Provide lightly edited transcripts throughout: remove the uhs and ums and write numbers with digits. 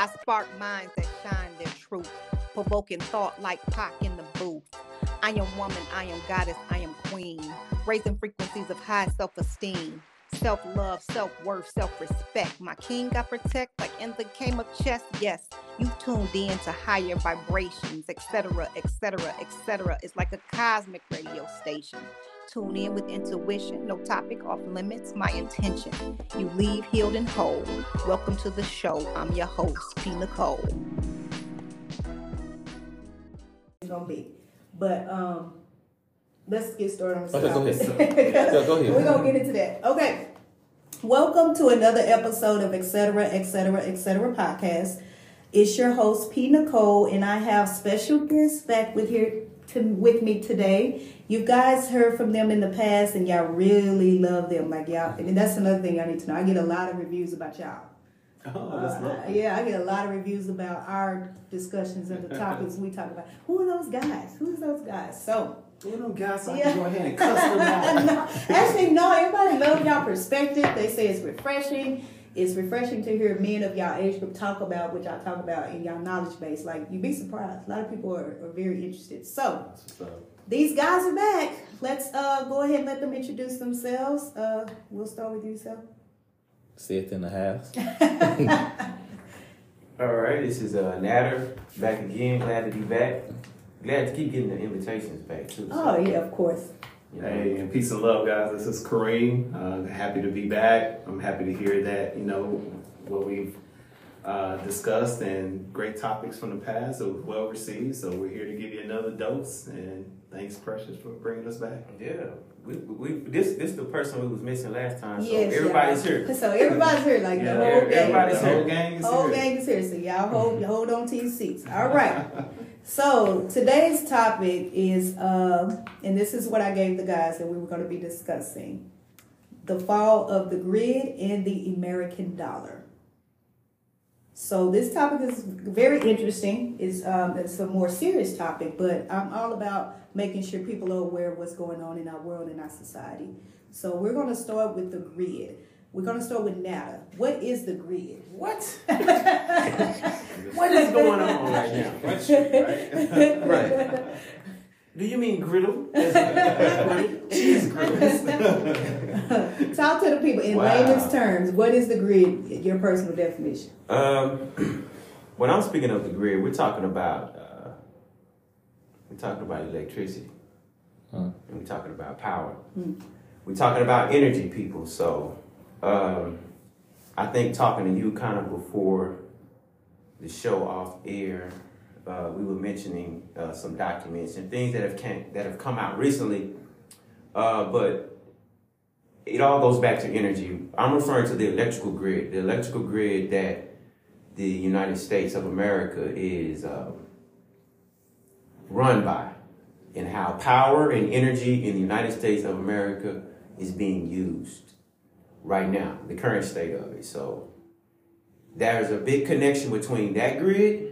spark minds that shine their truth, provoking thought like Pac in the booth. I am woman, I am goddess, I am queen, raising frequencies of high self-esteem, self-love, self-worth, self-respect. My king I protect like in the game of chess. Yes, you tuned in to higher vibrations, etc., etc., etc. It's like a cosmic radio station. Tune in with intuition, no topic off limits, my intention. You leave healed and whole. Welcome to the show. I'm your host, P. Nicole. It's gonna be. But let's get started on this. Okay, go ahead. Go ahead. We're gonna get into that. Okay. Welcome to another episode of Etc. Etc. Etc. podcast. It's your host P. Nicole, and I have special guests back with me today. You guys heard from them in the past, and y'all really love them. Like y'all, and that's another thing y'all need to know. I get a lot of reviews about y'all. Oh, that's lovely. Yeah, I get a lot of reviews about our discussions and the topics we talk about. Who are those guys? Who's those guys? So, who are those guys? So I can go ahead and cuss them out. No, actually, no. Everybody loves y'all perspective. They say it's refreshing. It's refreshing to hear men of y'all age group talk about what y'all talk about in y'all knowledge base. Like, you'd be surprised. A lot of people are very interested. So, these guys are back. Let's go ahead and let them introduce themselves. We'll start with you, Seth. Sit in the house. All right, this is Nader back again. Glad to be back. Glad to keep getting the invitations back too. Oh yeah, of course. You know. Hey, and peace and love, guys. This is Kareem. Happy to be back. I'm happy to hear that, what we've discussed and great topics from the past. So well received. So we're here to give you another dose. And thanks, Precious, for bringing us back. Yeah, this the person we was missing last time. So yes, everybody's here. So everybody's here, like Yeah, the whole gang. everybody's The here. whole gang is Whole here. gang is here. So y'all hold on to your seats. All right. So today's topic is, and this is what I gave the guys that we were going to be discussing: the fall of the grid and the American dollar. So this topic is very interesting. It's a more serious topic, but I'm all about making sure people are aware of what's going on in our world and our society. So we're going to start with the grid. We're going to start with Nada. What is the grid? What? What is going on right now? Right. Do you mean griddle? Cheese griddles. Talk to the people in layman's terms. What is the grid? Your personal definition. When I'm speaking of the grid, we're talking about electricity, and we're talking about power. We're talking about energy, people. So, I think talking to you kind of before the show off air, we were mentioning some documents and things that have come out recently, but it all goes back to energy. I'm referring to the electrical grid that the United States of America is run by, and how power and energy in the United States of America is being used right now, the current state of it. So there's a big connection between that grid,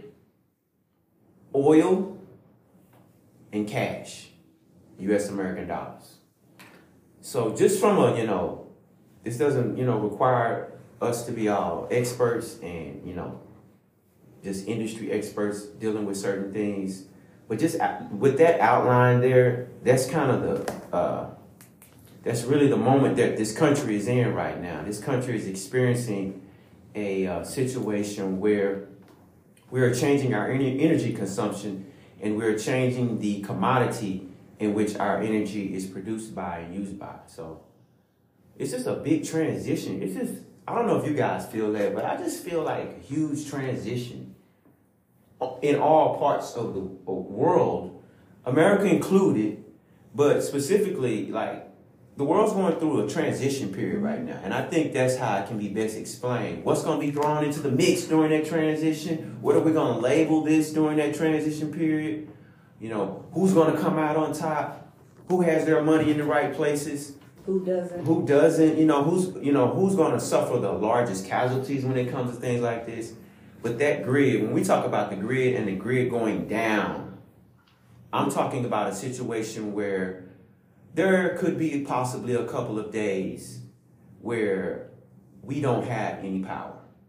oil, and cash, U.S. American dollars. So just from this doesn't, require us to be all experts and, just industry experts dealing with certain things. But just with that outline there, that's kind of that's really the moment that this country is in right now. This country is experiencing a situation where we are changing our energy consumption, and we're changing the commodity in which our energy is produced by and used by. So it's just a big transition. It's just, I don't know if you guys feel that, but I just feel like a huge transition in all parts of the world, America included, but specifically, like, the world's going through a transition period right now. And I think that's how it can be best explained. What's going to be thrown into the mix during that transition? What are we going to label this during that transition period? Who's going to come out on top? Who has their money in the right places? Who doesn't? Who doesn't? Who's going to suffer the largest casualties when it comes to things like this? But that grid, when we talk about the grid and the grid going down, I'm talking about a situation where there could be possibly a couple of days where we don't have any power.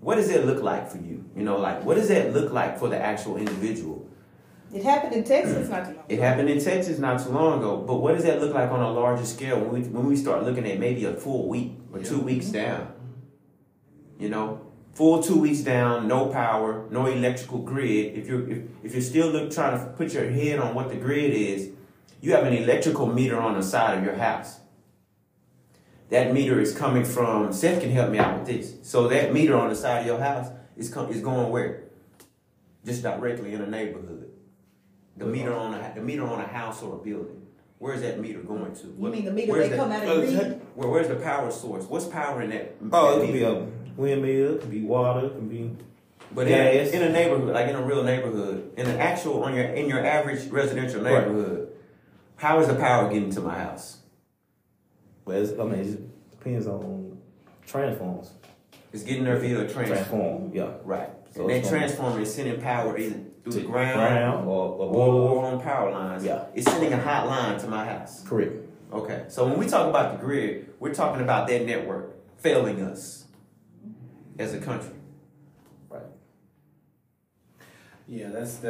what does that look like for you? You know, like what does that look like for the actual individual? It happened in Texas not too long ago. It happened in Texas not too long ago, but what does that look like on a larger scale when we start looking at maybe a full week or 2 weeks down? You know, full 2 weeks down, no power, no electrical grid. If you're still trying to put your head on what the grid is, you have an electrical meter on the side of your house. That meter is coming from, Seth can help me out with this. So that meter on the side of your house is going where? Just directly in a neighborhood. The meter on a house or a building. Where's that meter going to? You mean the meter they come out of read? Where's the power source? What's powering that? Oh, it could be a windmill, it could be water, it could be But gas. in a neighborhood, like in a real neighborhood, in your average residential neighborhood, how is the power getting to my house? Well, it depends on transformers. It's getting there via a Transform, yeah. Right. So And that it's gonna- transformer is sending power either through To the ground or on power lines. Yeah. It's sending a hot line to my house. Correct. Okay. So when we talk about the grid, we're talking about that network failing us as a country. Right. Yeah,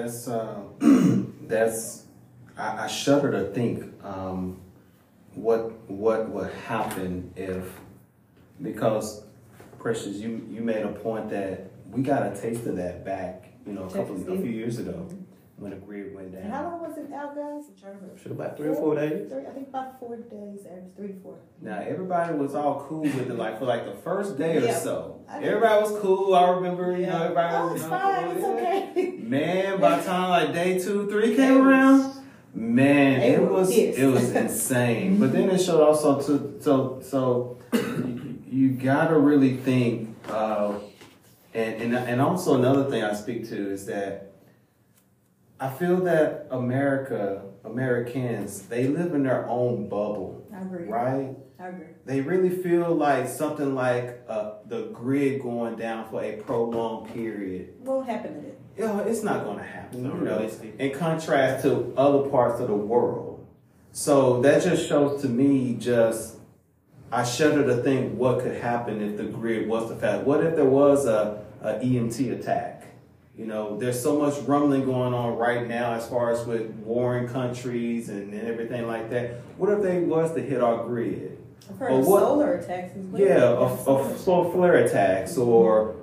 I shudder to think what would happen if, because Precious, you made a point that we got a taste of that back, a few years ago when the grid went down. And how long was it out, guys? I'm trying to remember. Should about 3 or 4 days. I think about 4 days, average 3 to 4. Now everybody was all cool with it, like for like the first day or Yeah. so. I know. Everybody was cool. I remember, everybody Oh, was it's fine. It's okay. Man, by the time like day 2, 3 came around, man, They it were was pissed. insane. But then it showed also so you gotta really think, and also another thing I speak to is that I feel that Americans, they live in their own bubble, I agree. right? I agree. They really feel like something like the grid going down for a prolonged period. What happened to it? It's not going to happen. Not realistic. In contrast to other parts of the world. So that just shows to me I shudder to think what could happen if the grid was the fact. What if there was a EMT attack? There's so much rumbling going on right now as far as with warring countries and everything like that. What if they was to hit our grid? I've heard of solar attacks as well. Yeah, of flare attacks or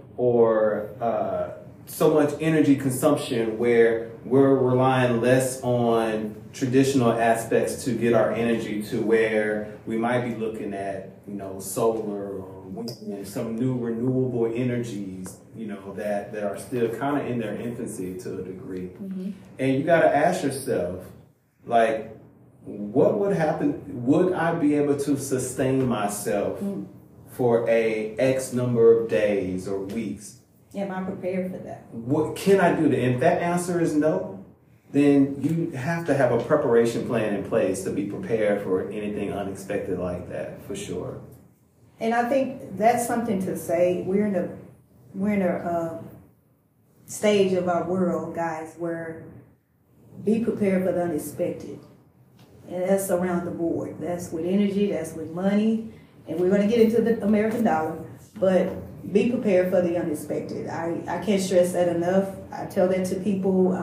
so much energy consumption where we're relying less on traditional aspects to get our energy to where we might be looking at, solar or wind, some new renewable energies, that are still kind of in their infancy to a degree. Mm-hmm. And you got to ask yourself, like, what would happen? Would I be able to sustain myself for a X number of days or weeks? Am I prepared for that? What can I do? If that answer is no, then you have to have a preparation plan in place to be prepared for anything unexpected like that, for sure. And I think that's something to say. We're in a stage of our world, guys, where be prepared for the unexpected. And that's around the board. That's with energy, that's with money. And we're going to get into the American dollar. But be prepared for the unexpected. I can't stress that enough. I tell that to people.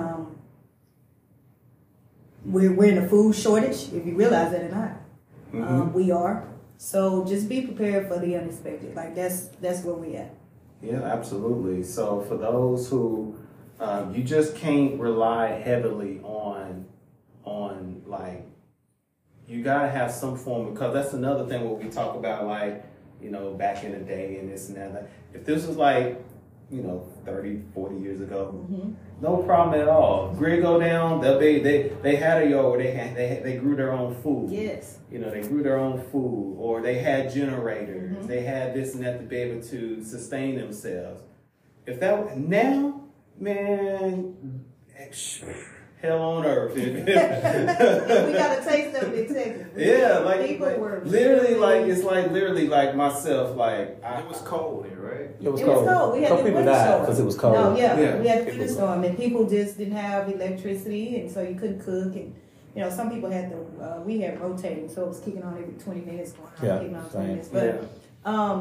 We're in a food shortage, if you realize that or not. Mm-hmm. We are. So just be prepared for the unexpected. Like that's where we at. Yeah, absolutely. So for those who you just can't rely heavily on like, you gotta have some form, because that's another thing what we talk about, like, back in the day and this and that. If this was like, 30, 40 years ago, no problem at all. Grid go down, they had a yard where they grew their own food. Yes. They grew their own food, or they had generators. They had this and that to be able to sustain themselves. If that now, man, hell on earth. We got a taste of it in Texas. Yeah, like people were literally like it's like literally like myself, like It was cold here, right? It was It cold. was cold. We had Some the people winter died storm. because it was cold. No, Yeah. we had the It winter was- storm, and people just didn't have electricity, and so you couldn't cook. And some people had we had rotating, so it was kicking on every 20 minutes, going on, Yeah, kicking on 20 same. minutes. But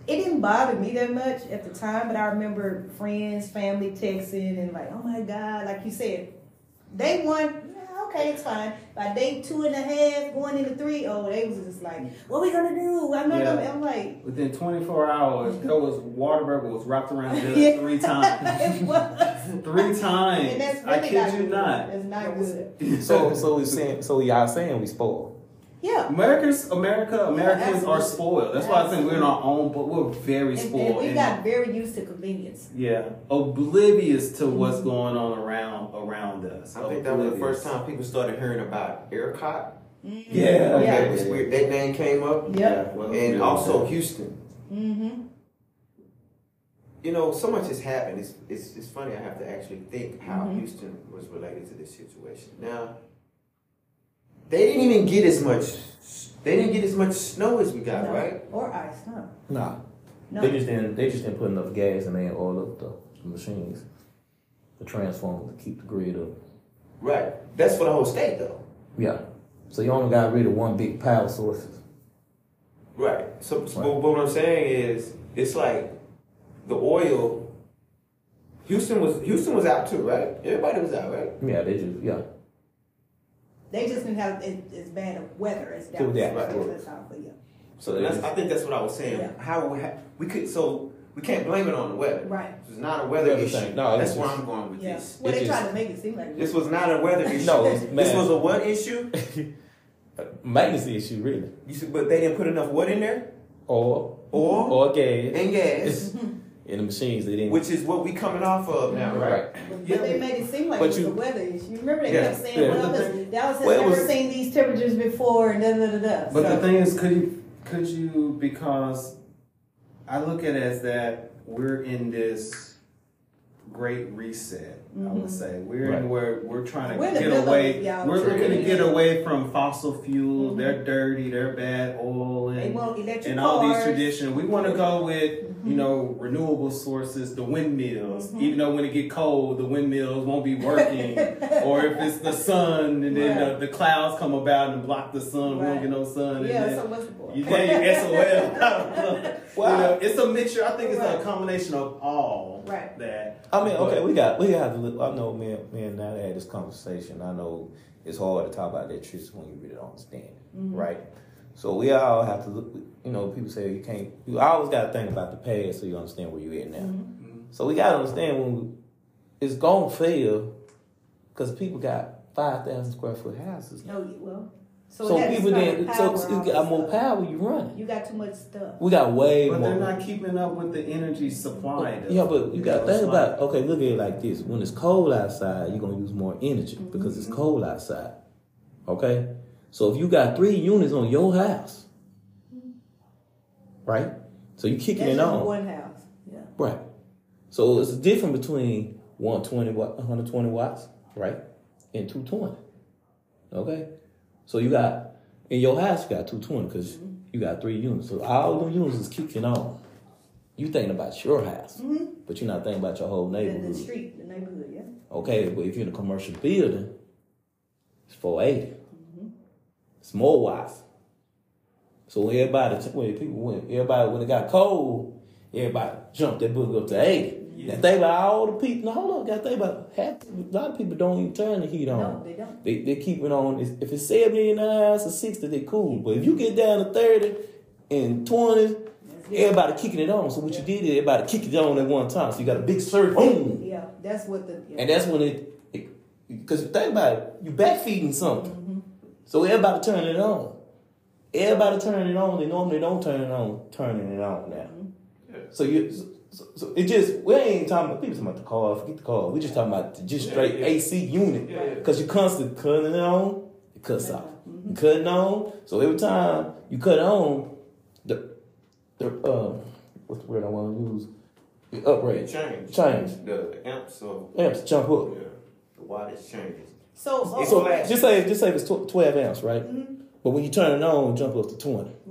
it didn't bother me that much at the time, but I remember friends, family texting and like, oh my God, like you said, day one, yeah, okay, it's fine. By day 2.5, going into 3, they was just like, what we gonna do? I'm not gonna, I'm like. Within 24 hours, there was Whataburger was wrapped around the Yeah. 3 times. It was. 3 times. And that's I really kid you not. That's not good. So y'all saying we spoiled? Yeah. Americans are absolutely. spoiled. That's why I think we're in our own, but we're very And spoiled. we and- got very used to convenience. Yeah, oblivious to what's going on around us. I think that was the Oblivious. first time people started hearing about ERCOT. Yeah, Okay, Yeah. it was weird. That name came up. Yep. well, And yeah. also Houston. Mm-hmm. You know, so much has happened. It's funny. I have to actually think how Mhm. Houston was related to this situation. Now, they didn't even get as much. They didn't get as much snow as we got, No. right? Or ice, huh? Nah. No. They just didn't put enough gas and they ain't oil up the machines, the transformers to keep the grid up. Right. That's for the whole state, though. Yeah. So you only got rid of one big power source. Right. So but what I'm saying is, it's like the oil. Houston was out too, right? Everybody was out, right? Yeah, They just didn't have as bad of weather as So, yeah, Dallas. right. That's how, yeah. So And I think that's what I was saying. Yeah. How we could, so we can't blame it on the weather. Right. It's not a weather Everything. issue. No, That's it's where just- I'm going with Yeah. this. Well, they It tried just- to make it seem like This was not a weather issue. No, This man. was a what issue? maintenance issue really. You said, but they didn't put enough what in there? Or Oil gas and gas, in the machines. They didn't. which is what we coming off of now, right? But Yeah. they made it seem like But it was you- a weather issue. Remember they Yeah. kept saying, Yeah. well, But Dallas has well, it never was- seen these temperatures before, and da-da-da-da. But So- the thing is, could you, because I look at it as that we're in this great reset, I would say. We're in where we're trying We're in to the get middle of away. it, y'all. We're We're looking to in get it. away from fossil fuels. They're dirty, they're bad oil, They and, want electric and all these cars. traditions. We want to go with, renewable sources, the windmills. Even though when it get cold, the windmills won't be working. Or if it's the sun and then Right. the clouds come about and block the sun, we Right. don't get no sun. Yeah, and so then what's the point? you get your SOL. Wow. You know, it's a mixture. I think it's a Right. combination of all Right. that. I mean, okay, But- we have to look. I know, me and Nat had this conversation. I know it's hard to talk about electricity when you really don't understand it, right? So we all have to look. People say you can't. You always got to think about the past so you understand where you're at now. So we got to understand it's gonna fail because people got 5,000 square foot houses. No, well. So it has people power then, so all you got more stuff. power you running. You got too much stuff. We got way But more. they're not keeping up with the energy supply. Though. Yeah, but you got to know, think it's about, okay, look at it like this. When it's cold outside, you're going to use more energy because it's cold outside. Okay? So if you got 3 units on your house, right? So you kicking That's it just on. one house. Yeah. Right. So it's different between 120 watts, right? And 220. Okay? So you got, in your house, you got 220 because you got 3 units. So all them units is kicking on. You thinking about your house, but you're not thinking about your whole neighborhood. The street, the neighborhood, yeah. Okay, but if you're in a commercial building, it's 480. It's more watts. So when it got cold, everybody jumped that book up to 80. Now think about all the people. No, hold up, gotta think about a lot of people don't even turn the heat on. No, they don't. They keep it on. If it's 70 in the house or 60, they cool. But if you get down to 30 and 20, everybody kicking it on. So what you did is everybody kicked it on at one time. So you got a big surge, boom. Yeah, that's what the. Yeah. And that's when because think about it, you backfeeding something. So everybody turning it on. Everybody turning it on. They normally don't turn it on, turning it on now. So so it just, we ain't talking about, people talking about the car, forget the car. We just talking about just straight AC unit. Because you constantly cutting it on, it cuts off. You cut it on, so every time you cut it on, the what's the word I want to use? The uprate. Change. The amps or Amps jump up. the wattage changes. So, It's So flash. just say it's 12 amps, right? But when you turn it on, jump up to 20. right.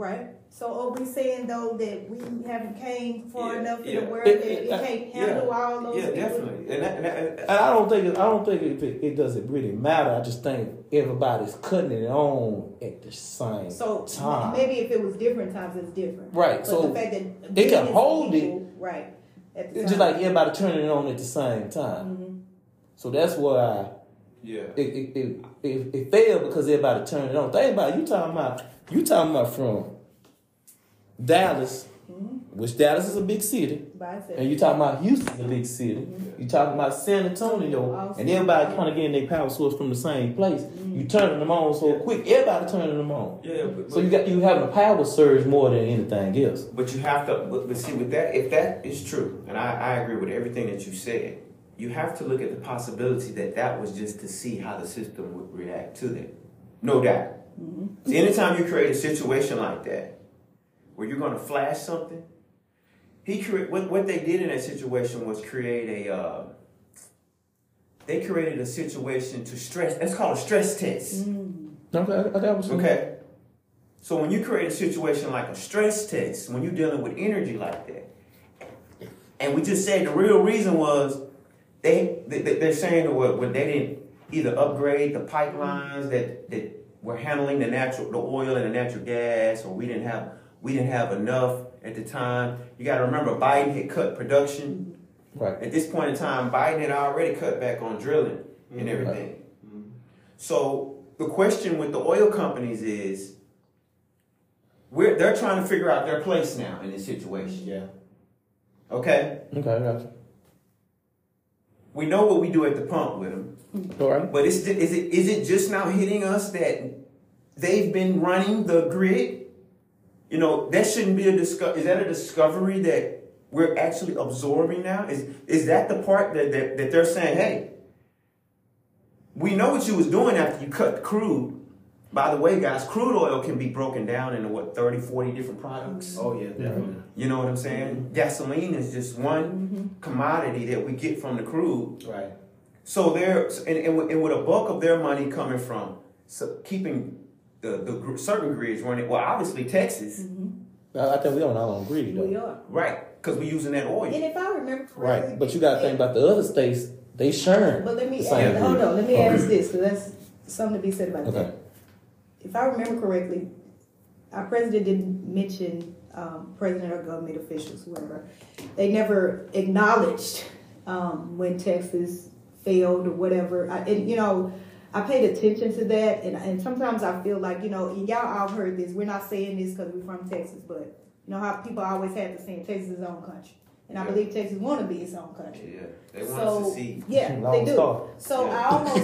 So are we saying though that we haven't came far Yeah, enough in yeah. the world that we can't handle all those Yeah, people? definitely. And I don't think it doesn't really matter. I just think everybody's cutting it on at the same So time. maybe if it was different times, it's different. Right, But so the fact that they can millions of hold people, right? At the It's just time. like everybody turning it on at the same time. Mm-hmm. So that's why yeah. it failed because everybody turned it on. Think about it, you talking about from Dallas, which Dallas is a big city, and you talking about Houston's a big city. You talking about San Antonio, and everybody kind of getting their power source from the same place. You turning them on so quick, everybody turning them on. Yeah. So you having a power surge more than anything else. But you have to, but see, with that, if that is true, and I agree with everything that you said, you have to look at the possibility that was just to see how the system would react to that. No doubt. See, anytime you create a situation like that, where you're going to flash something, what they did in that situation was they created a situation to stress. That's called a stress test. Okay. So when you create a situation like a stress test, when you're dealing with energy like that, and we just said the real reason was they're saying that they didn't either upgrade the pipelines that were handling the oil and the natural gas, or we didn't have enough at the time. You got to remember, Biden had cut production. Right. At this point in time, Biden had already cut back on drilling and everything. Right. So the question with the oil companies is, they're trying to figure out their place now in this situation. Yeah. Okay? Okay, I got you. We know what we do at the pump with them. All right. But is it just now hitting us that they've been running the grid? You know, that shouldn't be is that a discovery that we're actually absorbing now? Is that the part that they're saying, hey, we know what you was doing after you cut the crude. By the way, guys, crude oil can be broken down into 30, 40 different products. Oh yeah, definitely. You know what I'm saying? Gasoline is just one commodity that we get from the crude. Right. So and with a bulk of their money coming from keeping the certain grids running. Well, obviously Texas. I think we don't agree though. We are. Right, because we're using that oil. And if I remember correctly, Right, but you got to think about the other states. They sharing. But let me the same ask, hold grid. on. Let me ask this, because that's something to be said about Okay. that. If I remember correctly, our president didn't mention president or government officials, whoever. They never acknowledged when Texas failed or whatever. I paid attention to that, and sometimes I feel like, y'all all heard this. We're not saying this because we're from Texas, but you know how people always have to say Texas is its own country. And I believe Texas want to be its own country. Yeah, they want us to see. Yeah, Long they do. start. So Yeah.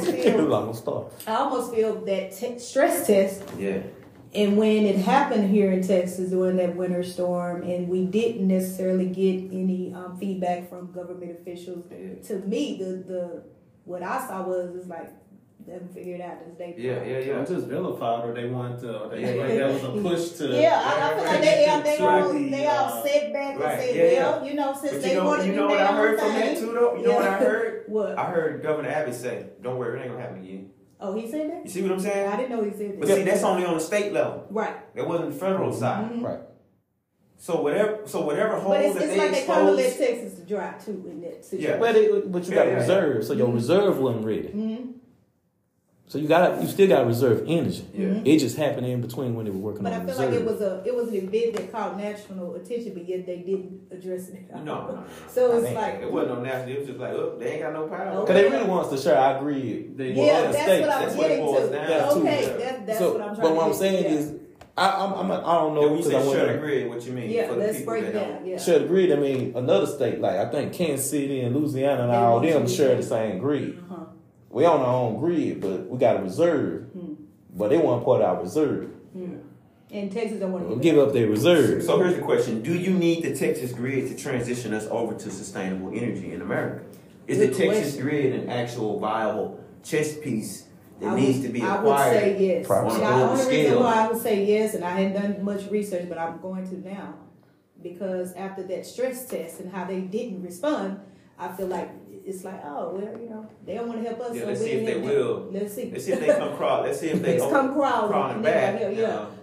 I almost feel that stress test. Yeah. And when it happened here in Texas during that winter storm, and we didn't necessarily get any feedback from government officials, to me, the what I saw was like, let them figure it out as they It's just vilified, or they want to, or they like that was a push to. I feel like they all sit back and say, since But they want to do you know what I heard from that thing. too, though? You know what I heard? What? I heard Governor Abbott say, "Don't worry, it ain't gonna happen again." Oh, he said that? You see what I'm saying? I didn't know he said that. But see, that's only on the state level. Right. That wasn't the federal side. Right. So whatever hole But it's that like they they kind of let exposed. Texas dry too in that situation. Yeah. But you got a reserve, so your reserve wasn't ready. Mm-hmm. So you still got reserve energy. Yeah. It just happened in between when they were working But on I feel reserve. like it was an event that caught national attention, but yet they didn't address it. No. So it's I like, It wasn't no national. It was just like, oh, they ain't got no power. Because they really want us to share our grid. yeah, other that's states. what I'm That's what it getting boils to. down to, Okay, yeah. that's So, what I'm trying but to what I'm get saying to, yeah. is, I don't know When you because say I share the want grid, what you mean? Yeah, for the let's people break that down. don't. Yeah. share the grid. I mean, another state like I think Kansas City and Louisiana and They all want them you to share share. the same grid. Uh-huh. We on our own grid, but we got a reserve. But they want part of our reserve. And Texas don't want to Give up their reserve. So here's the question: do you need the Texas grid to transition us over to sustainable energy in America? Is the Good Texas question. grid an actual viable chess piece that I needs would- to be I acquired? would say yes. Probably. On And a the global only reason scale. why I would say yes, and I hadn't done much research, but I'm going to now, because after that stress test and how they didn't respond, I feel like it's like, oh well, they don't want to help us. Yeah, so let's we see if help they them. will. Let's see. Let's see if they come crawl. Let's see if they Let's come crawling. crawling And they're back. like, yeah.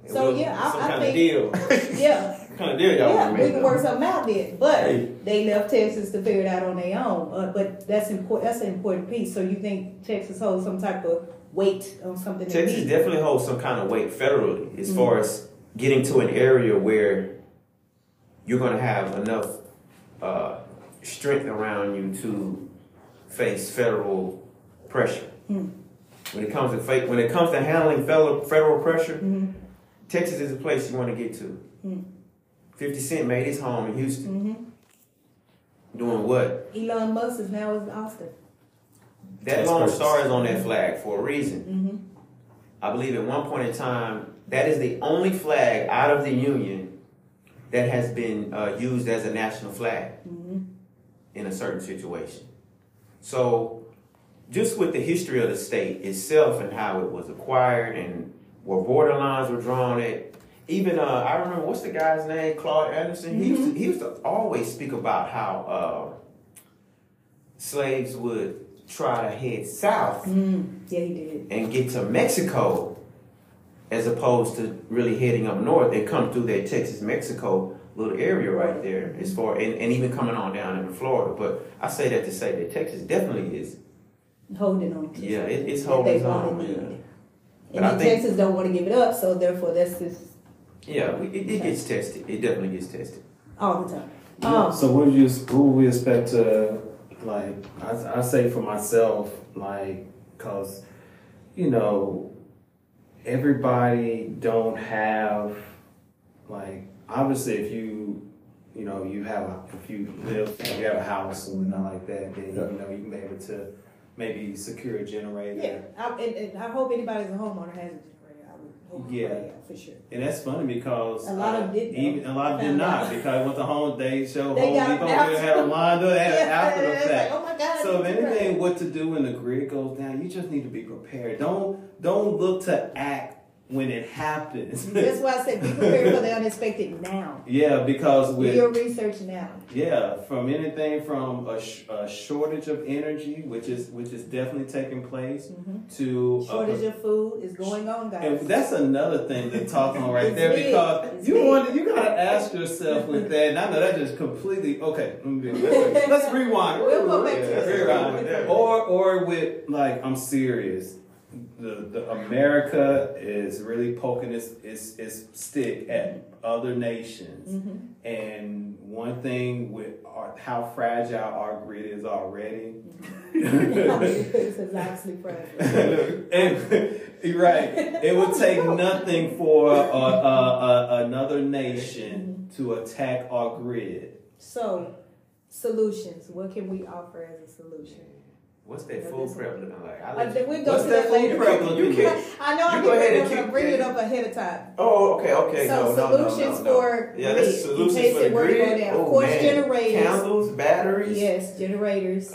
So yeah, some I kind think of deal. yeah. What kind of deal y'all Yeah, want we to make? can work something out there. But Hey. they left Texas to figure it out on their own. But that's important. That's an important piece. So you think Texas holds some type of weight on something? that Texas we- definitely holds some kind of weight federally as Mm-hmm. far as getting to an area where you're going to have enough strength around you to face federal pressure. Mm. When it comes to handling federal pressure, Mhm. Texas is a place you want to get to. Mm. 50 Cent made his home in Houston. Mhm. Doing what? Elon Musk is now in Austin. That Lone Star is on that flag for a reason. Mm-hmm. I believe at one point in time, that is the only flag out of the Union that has been used as a national flag in a certain situation. So, just with the history of the state itself and how it was acquired and where border lines were drawn at, even I remember, what's the guy's name? Claude Anderson. He used to always speak about how slaves would try to head south Yeah, he did. and get to Mexico as opposed to really heading up north and come through that Texas-Mexico little area right there as far and even coming on down into Florida. But I say that to say that Texas definitely is Holding on to it's something holding that its they own. want to Yeah. need. But And I then think- Texas don't want to give it up, so therefore that's just It gets tested. It definitely gets tested. all the time. Yeah, so what would we expect to, like, I say for myself, like, cause, you know, everybody don't have, like, obviously if you have a house and not like that, then, you know, you can be able to maybe secure a generator. Yeah, and I hope anybody's a homeowner has a generator. I would hope Yeah. for sure. And that's funny because A lot of them didn't, even though. a lot of I them did found not out. because with the home they show They Home got Depot it after. had a line, they had it after the it's fact. like, oh my God. So if it's anything, right. what to do when the grid goes down, you just need to be prepared. Don't look to act when it happens. That's why I said be prepared for the unexpected now. Yeah, because Do your with research now. from anything from a shortage of energy, which is definitely taking place, to Shortage of food is going on, guys. and that's another thing to talk on right It's there big. because It's you big. gotta ask yourself with that. And I know that just completely okay. Let's rewind. We'll go back to Let's this. rewind. Or with like I'm serious. The America is really poking its stick at other nations, and one thing with how fragile our grid is already. This is actually fragile. And, right. It would take nothing for another nation to attack our grid. So, solutions. What can we offer as a solution? What's that full prep looking like? We'll go What's to that that later. food prep looking You like? I know I'm You go ahead and going to keep- bring it up ahead of time. Oh, okay. So solutions for Yeah, grid, that's solutions in case for the it were to go grid. down. Oh, Of course, man. generators. Candles, batteries. Yes, generators.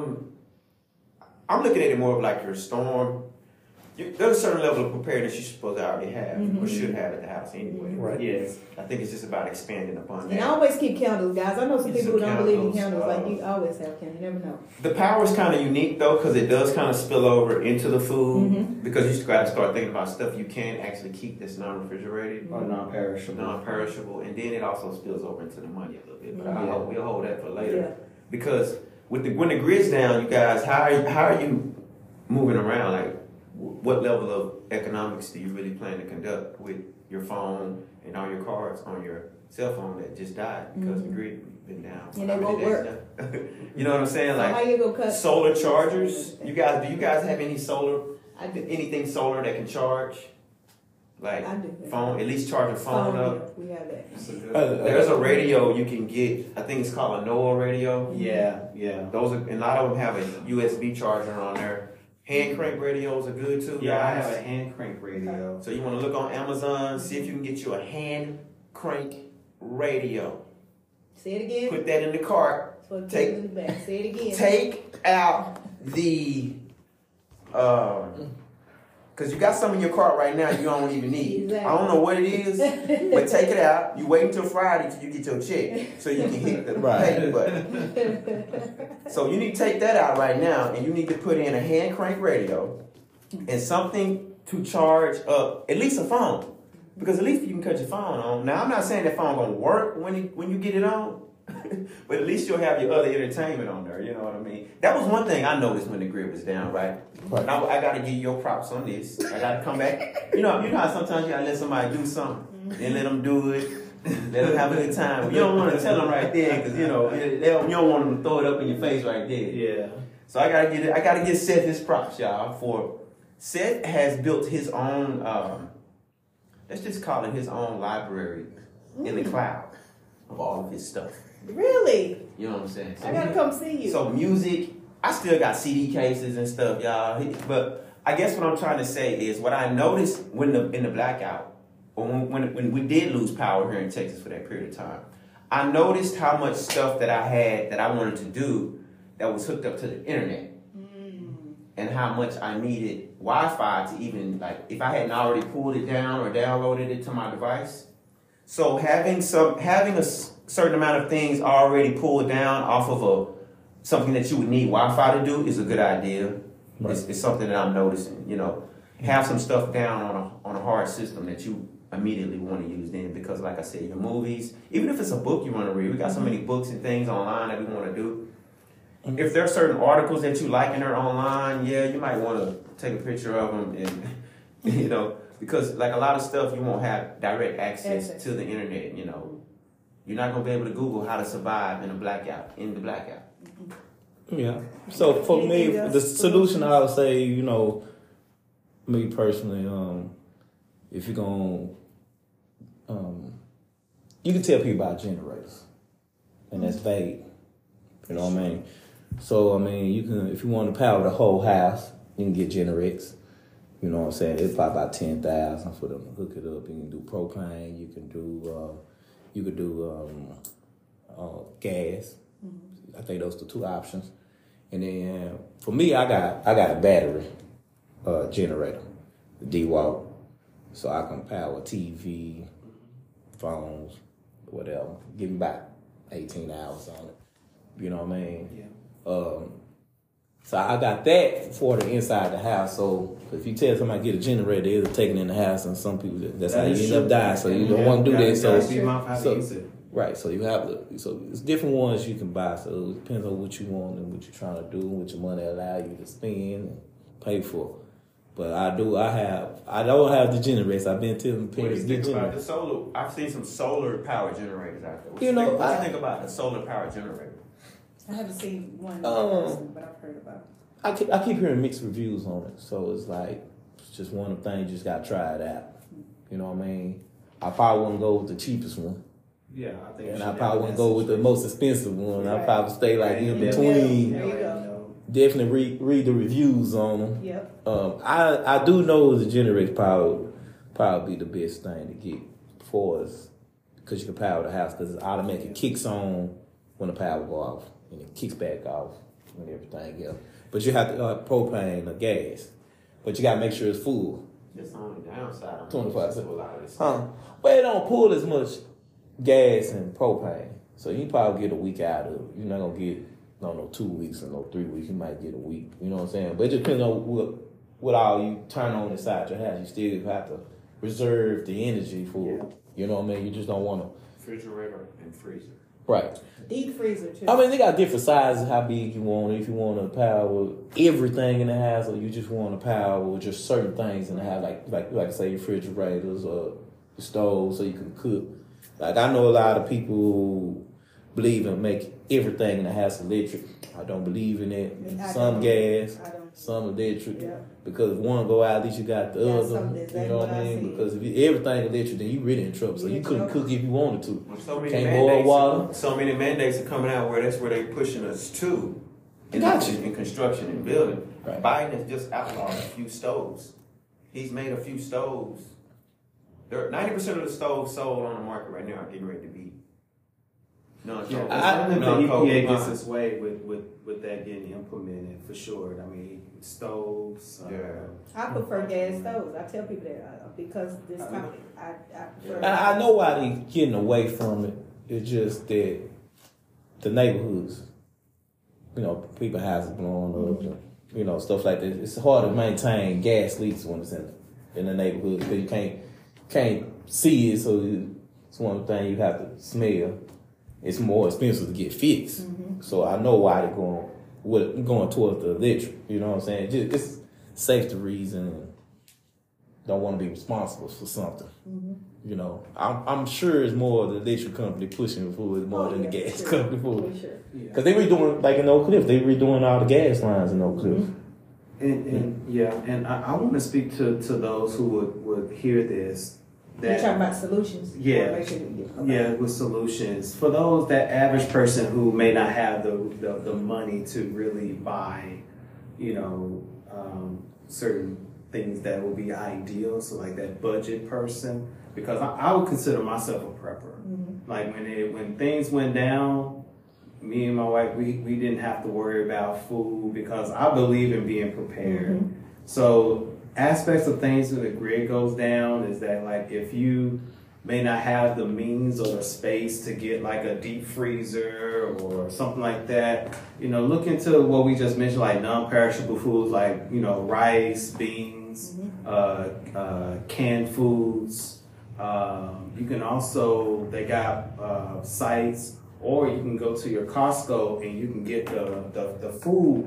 I'm looking at it more of like your storm. There's a certain level of preparedness you're supposed to already have or should have at the house anyway. Right. Yes. I think it's just about expanding upon And I that. always keep candles, guys. I know some Get people who some don't believe in candles, candles. Like you always have candles. You never know. The power is kind of unique though, because it does kind of spill over into the food. Because you got to start thinking about stuff you can actually keep that's non-refrigerated, Or non-perishable. non-perishable, and then it also spills over into the money a little bit. But I Yeah. hope we'll hold that for later. Yeah. Because when the grid's down, you guys, how are you moving around? Like, what level of economics do you really plan to conduct with your phone and all your cards on your cell phone that just died because the grid been down? And how they many won't days work. now? You know what I'm saying? So how Like you gonna cut? solar chargers. Do you guys have any solar? I do. Anything solar that can charge? Like I do. phone, at least charge a phone up. Yeah, we have that. There's a radio you can get. I think it's called a NOAA radio. Yeah. Those are, and a lot of them have a USB charger on there. Hand crank radios are good too. Yeah, I guys. have a hand crank radio. So you want to look on Amazon, see if you can get you a hand crank radio. Say it again. Put that in the cart. So it take- goes in the back. Say it again. Take out the, because you got some in your cart right now you don't even need. Exactly. I don't know what it is, but take it out. You wait until Friday till you get your check so you can hit the pay button. So you need to take that out right now, and you need to put in a hand crank radio and something to charge up at least a phone. Because at least you can cut your phone on. Now, I'm not saying that phone gonna work when you get it on, but at least you'll have your other entertainment on there. You know what I mean? That was one thing I noticed when the grid was down, right? Now I gotta give you your props on this. I gotta come back. You know how sometimes you gotta let somebody do something and let them do it. Let them have a good time. You don't want to tell them right there because you don't want them to throw it up in your face right there. Yeah. So I gotta give Seth his props, y'all. For Seth has built his own. Let's just call it his own library in the cloud of all of his stuff. Really? You know what I'm saying? So I gotta come see you. So music, I still got CD cases and stuff, y'all. But I guess what I'm trying to say is what I noticed in the blackout. When we did lose power here in Texas for that period of time, I noticed how much stuff that I had that I wanted to do that was hooked up to the internet, and how much I needed Wi-Fi to even, like, if I hadn't already pulled it down or downloaded it to my device. So having a certain amount of things already pulled down off of something that you would need Wi-Fi to do is a good idea. Right. It's something that I'm noticing. Have some stuff down on a hard system that you immediately want to use then, because like I said, your movies, even if it's a book you want to read, we got so many books and things online that we want to do. If there are certain articles that you like and they're online, you might want to take a picture of them and, because like a lot of stuff you won't have direct access to the internet, You're not going to be able to Google how to survive in the blackout. Yeah. So for me, the solution I would say, me personally, if you're going you can tell people about generators, and that's vague. You know what I mean? So, you can, if you want to power the whole house, you can get Generex. You know what I'm saying? It's probably about $10,000 for them to hook it up. You can do propane. You can do gas. I think those are the two options. And then for me, I got a battery generator, the DeWalt, so I can power TV, phones, whatever. Give me about 18 hours on it. You know what I mean? Yeah. So I got that for the inside the house. So if you tell somebody to get a generator, they'll take it in the house, and some people that's how you end up dying. So you don't want to do that. Right. So you have to. So it's different ones you can buy. So it depends on what you want and what you're trying to do, what your money allow you to spend and pay for. But I don't have the generators. I've been telling parents get about the solar. I've seen some solar power generators out there. What do you think about a solar power generator? I haven't seen one in person, but I've heard about it. I keep hearing mixed reviews on it. So it's like, it's just one of the things you just got to try it out. You know what I mean? I probably wouldn't go with the cheapest one. Yeah, I think. And I probably wouldn't go with the most expensive one. Right. I probably stay like in between. There you go. Definitely read the reviews on them. Yep. I do know the Generex probably be the best thing to get for us, because you can power the house, because it automatically kicks on when the power go off, and it kicks back off and everything else. But you have to propane or gas, but you got to make sure it's full. That's on the downside. 25%. Well, it don't pull as much gas and propane, so you probably get a week out of it. You're not gonna get 2 weeks and 3 weeks. You might get a week. You know what I'm saying? But it depends on what all you turn on inside your house. You still have to reserve the energy for it. You know what I mean? You just don't want to. Refrigerator and freezer. Right. Deep freezer too. They got different sizes, how big you want it. If you want to power everything in the house, or you just want to power just certain things in the house, like say refrigerators or the stove, so you can cook. Like, I know a lot of people who believe in make everything in the house electric. I don't believe in it. Some gas, some electric. Yeah. Because if one go out, at least you got the other. You know what I mean? Because if everything electric, then you really in trouble. So you couldn't cook if you wanted to. Can't boil water. So many mandates are coming out where that's where they're pushing us to. In construction and building. Right. Biden has just outlawed a few stoves. He's made a few stoves. 90% of the stoves sold on the market right now are getting ready to be non-coal. I think the EPA gets its way with that getting implemented for sure. I mean, stoves. I prefer gas stoves. I tell people that because this company, I prefer. I know why they getting away from it. It's just that the neighborhoods, people houses blowing up, stuff like that. It's hard to maintain gas leaks when it's in the neighborhood, because you can't see it, so it's one of the things you have to smell. It's more expensive to get fixed. So I know why they're going towards the electric. You know what I'm saying? Just, it's safety reason. And don't want to be responsible for something. You know, I'm sure it's more the electric company pushing for it more than the gas company for it. Because they redoing, like in Oak Cliff, they redoing all the gas lines in Oak Cliff. And I want to speak to those who would hear this. You're talking about solutions. Yeah, with solutions. For those, that average person who may not have the money to really buy, you know, certain things that would be ideal. So like that budget person, because I would consider myself a prepper. Like when things went down, me and my wife, we didn't have to worry about food because I believe in being prepared. So aspects of things when the grid goes down is that, like, if you may not have the means or the space to get like a deep freezer or something like that, you know, look into what we just mentioned, like non-perishable foods, like, you know, rice, beans, canned foods. You can also, they got sites, or you can go to your Costco and you can get the food,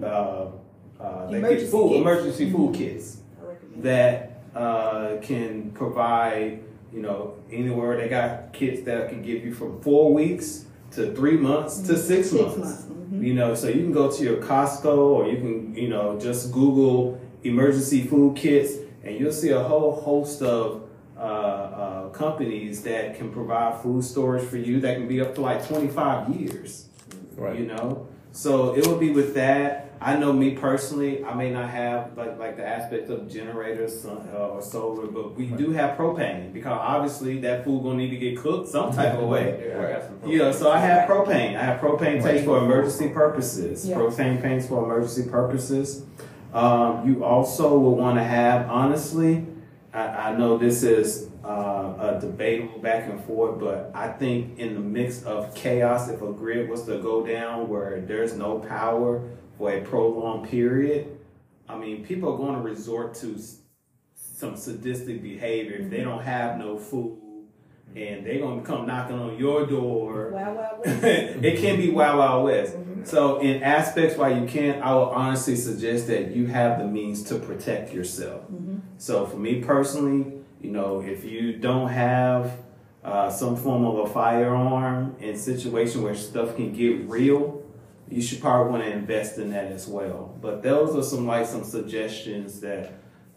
emergency food kits that can provide, you know, anywhere. They got kits that can give you from 4 weeks to 3 months to 6 months. You know, so you can go to your Costco, or you can, you know, just Google emergency food kits, and you'll see a whole host of companies that can provide food storage for you that can be up to like 25 years. Right. You know, so it would be with that. I know me personally, I may not have like the aspect of generators or solar, but we do have propane, because obviously that food gonna need to get cooked some type of way. You know, so I have propane. I have propane tanks for emergency purposes. Propane tanks for emergency purposes. You also will want to have, honestly, I know this is a debatable back and forth, but I think in the mix of chaos, if a grid was to go down where there's no power for a prolonged period, I mean, people are going to resort to some sadistic behavior if they don't have no food, and they're going to come knocking on your door. Wild, Wild West. It can be Wild, Wild West. So in aspects why you can, I will honestly suggest that you have the means to protect yourself. So for me personally, you know, if you don't have some form of a firearm in a situation where stuff can get real, you should probably want to invest in that as well. But those are some suggestions that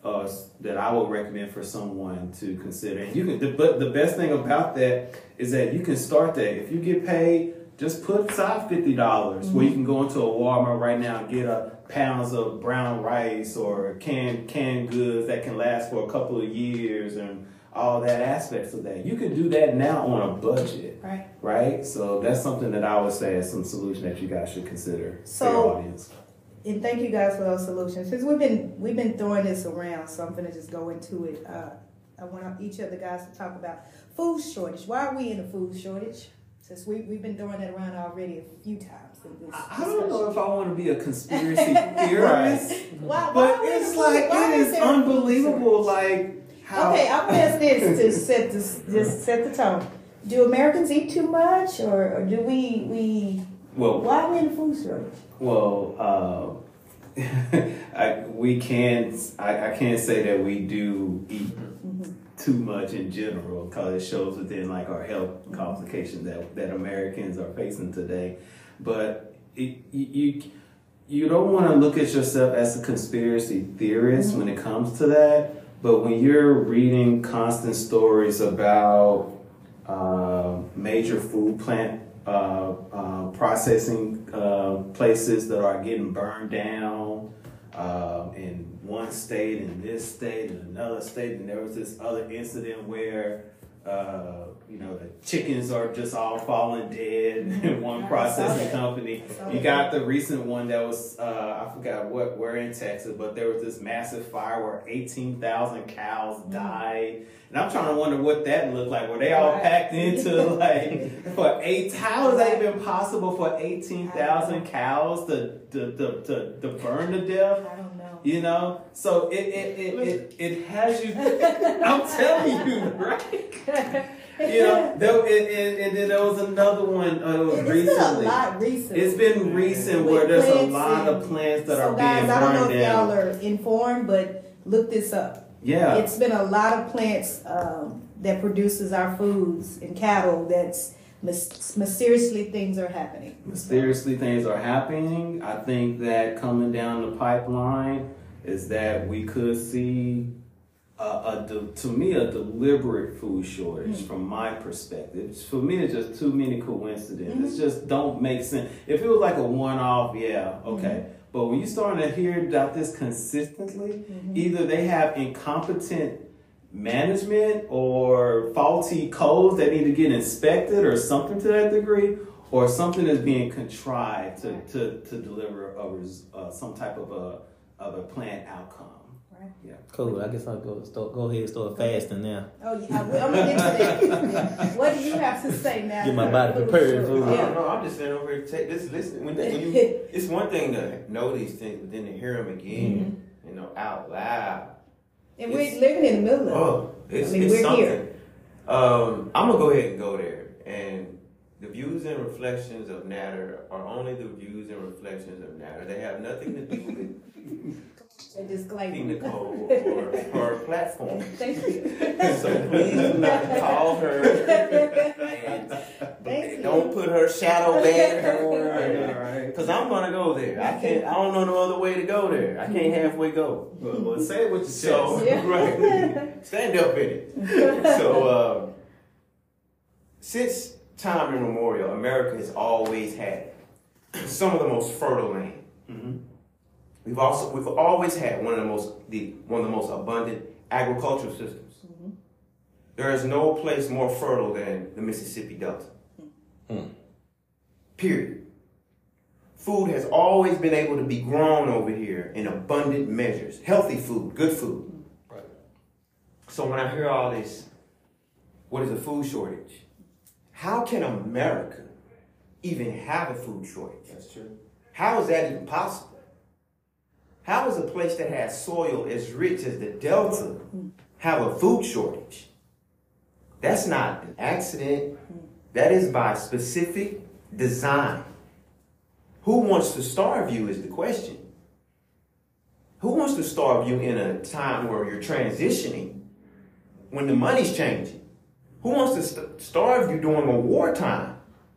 I would recommend for someone to consider. And you can, but the best thing about that is that you can start that. If you get paid, just put aside $50 where you can go into a Walmart right now and get pounds of brown rice or canned goods that can last for a couple of years and all that aspects of that. You can do that now on a budget, right? So that's something that I would say is some solution that you guys should consider for your audience. And thank you guys for those solutions. Since we've been throwing this around, so I'm gonna just go into it. I want each of the guys to talk about food shortage. Why are we in a food shortage? Since we've been throwing it around already a few times. I don't know if I want to be a conspiracy theorist, why but it's like, it is unbelievable, like how. Okay, I'll ask this to set the tone. Do Americans eat too much, or do we? Well, why are we in a food shortage? Well, I can't say that we do eat too much in general, because it shows within like our health complications that Americans are facing today. But you don't want to look at yourself as a conspiracy theorist when it comes to that. But when you're reading constant stories about major food plant processing places that are getting burned down in one state, in this state, in another state, and there was this other incident where the chickens are just all falling dead in one processing company. You got the recent one that was I forgot where in Texas, but there was this massive fire where 18,000 cows died. And I'm trying to wonder what that looked like. Were they all packed into how is that even possible for 18,000 cows to to burn to death. I don't know. You know, so it has you. I'm telling you, right? You know, and then there was another one recently. It's been a lot recently. It's been recent where there's a lot of plants that are being burned down. So guys, I don't know if y'all are informed, but look this up. Yeah. It's been a lot of plants that produces our foods and cattle that's mysteriously things are happening. Mysteriously things are happening. I think that coming down the pipeline is that we could see to me a deliberate food shortage from my perspective. For me, it's just too many coincidences. It just don't make sense. If it was like a one-off, yeah, okay. But when you're starting to hear about this consistently, either they have incompetent management or faulty codes that need to get inspected or something to that degree, or something is being contrived to deliver some type of a planned outcome. Right. Yeah. Cool. I guess I'll go ahead and start fasting now. Oh yeah, I'm gonna get to that. What do you have to say now? Get my body prepared for it. Yeah. No, I'm just sitting over here take this. Listen, when you, it's one thing to know these things, but then to hear them again, you know, out loud. And we're living in the middle of it. Oh, it's we're something. here. I'm gonna go ahead and go there. And the views and reflections of Natter are only the views and reflections of Natter. They have nothing to do with A disclaimer. Nicole or her platform. Thank you. So please do not call her and don't put her shadow ban her. Because I'm gonna go there. I don't know no other way to go there. I can't halfway go. Well, say it with your chest. So right, stand up in it. So since time immemorial, America has always had some of the most fertile land. We've always had one of the most abundant agricultural systems. There is no place more fertile than the Mississippi Delta. Period. Food has always been able to be grown over here in abundant measures. Healthy food, good food. Right. So when I hear all this, what is a food shortage? How can America even have a food shortage? That's true. How is that even possible? How is a place that has soil as rich as the Delta have a food shortage? That's not an accident. That is by specific design. Who wants to starve you is the question. Who wants to starve you in a time where you're transitioning, when the money's changing? Who wants to starve you during a wartime?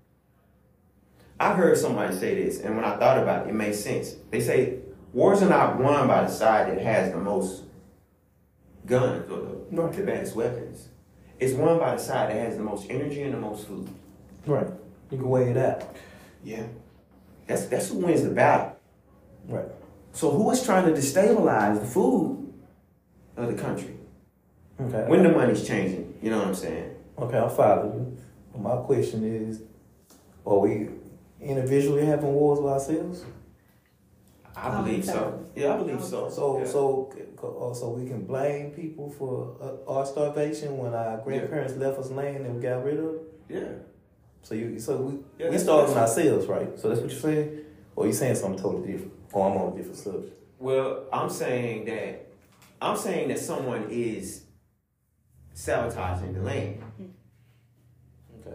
I've heard somebody say this, and when I thought about it, it made sense. They say, wars are not won by the side that has the most guns or the advanced weapons. It's won by the side that has the most energy and the most food. Right. You can weigh it out. Yeah. That's who wins the battle. Right. So who is trying to destabilize the food of the country? Okay. When the money's changing, you know what I'm saying? Okay, I'll follow you. My question is, are we individually having wars with ourselves? I believe so. Yeah, I believe so. So we can blame people for our starvation when our grandparents left us land and we got rid of it? Yeah. We starving ourselves, right? So that's what you're saying? Or are you saying something totally different? Or I'm on a different subject? Well, I'm saying that someone is sabotaging the land. Okay.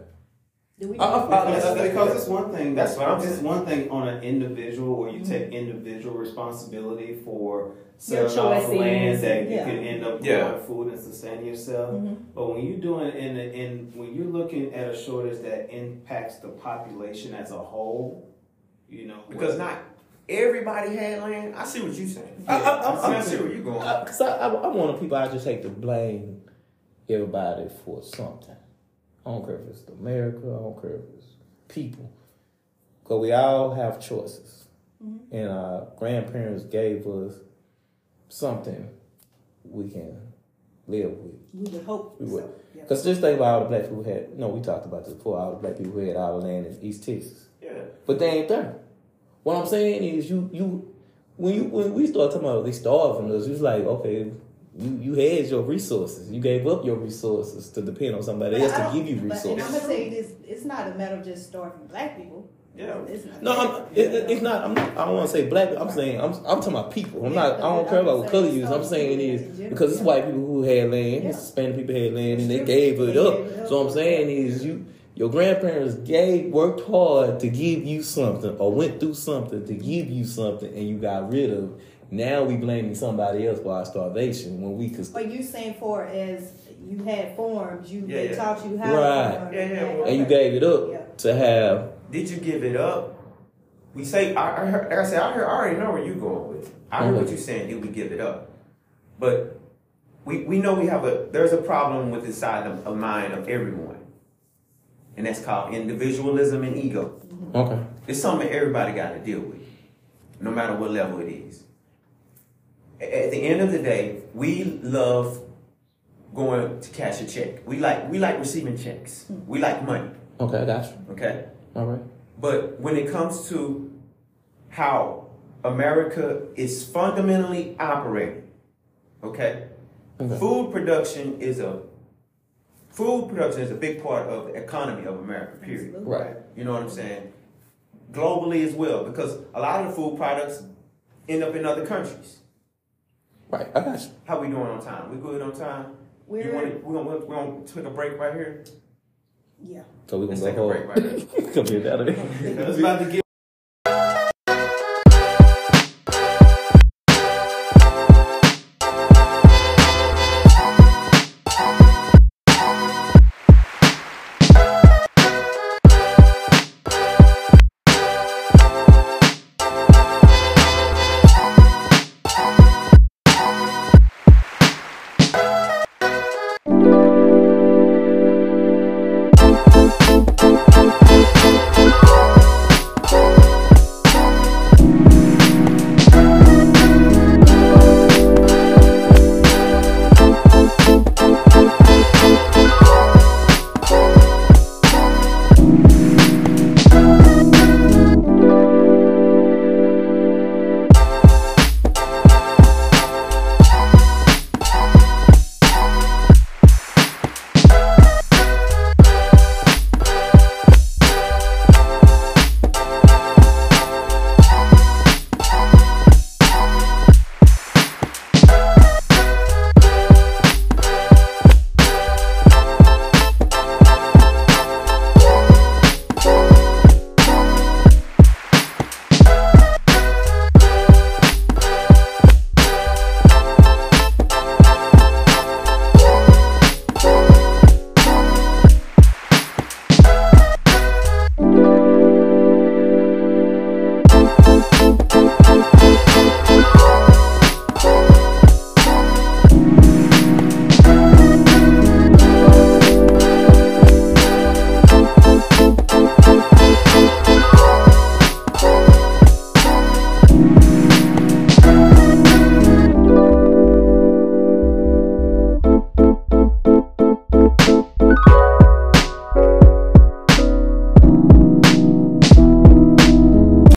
Because it's one thing. That's what I'm It's saying. one thing on an individual where you take individual responsibility for Your selling off choices. land that you Yeah. can end up growing food and sustaining yourself. But when you're doing when you're looking at a shortage that impacts the population as a whole, you know, Because not everybody had land. I see what you're saying. I see where you're going. Because I'm one of the people I just hate to blame everybody for something. I don't care if it's America, I don't care if it's people. Because we all have choices. And our grandparents gave us something we can live with. We would hope. We would. So, yeah. Because just think about all the black people who had, we talked about this before, all the black people who had all the land in East Texas. Yeah. But they ain't there. What I'm saying is when we start talking about they starving us, it's like, okay, you had your resources. You gave up your resources to depend on somebody else to give you But I'm resources. gonna say this: it's not a matter of just starving black people. Yeah. No, it's not. I don't want to say black. I'm saying I'm talking about people. I'm not. I don't care about what color you use. I'm saying is because it's white people who had land, it's Hispanic people had land, and they gave it up. So I'm saying is your grandparents worked hard to give you something or went through something to give you something, and you got rid of it. Now we blaming somebody else for our starvation when we could. But you saying for as you had forms, they Yeah. taught you how Right. to form. Yeah. And you gave it up to have. Did you give it up? We say, I heard, like I said, I already know where you're going with it. I heard what you're saying, did we give it up? But we know there's a problem with inside of mind of everyone. And that's called individualism and ego. Okay. It's something everybody got to deal with, no matter what level it is. At the end of the day, we love going to cash a check. We like receiving checks. We like money. Okay, I got you. Okay? All right. But when it comes to how America is fundamentally operating, okay? Food production is a big part of the economy of America, period. Absolutely. Right. You know what I'm saying? Globally as well, because a lot of the food products end up in other countries. Right, I got you. How we doing on time? We good on time? We're gonna take a break right here? Yeah. So we're Let's gonna take a go break right here. Come here, Daddy. It's about to get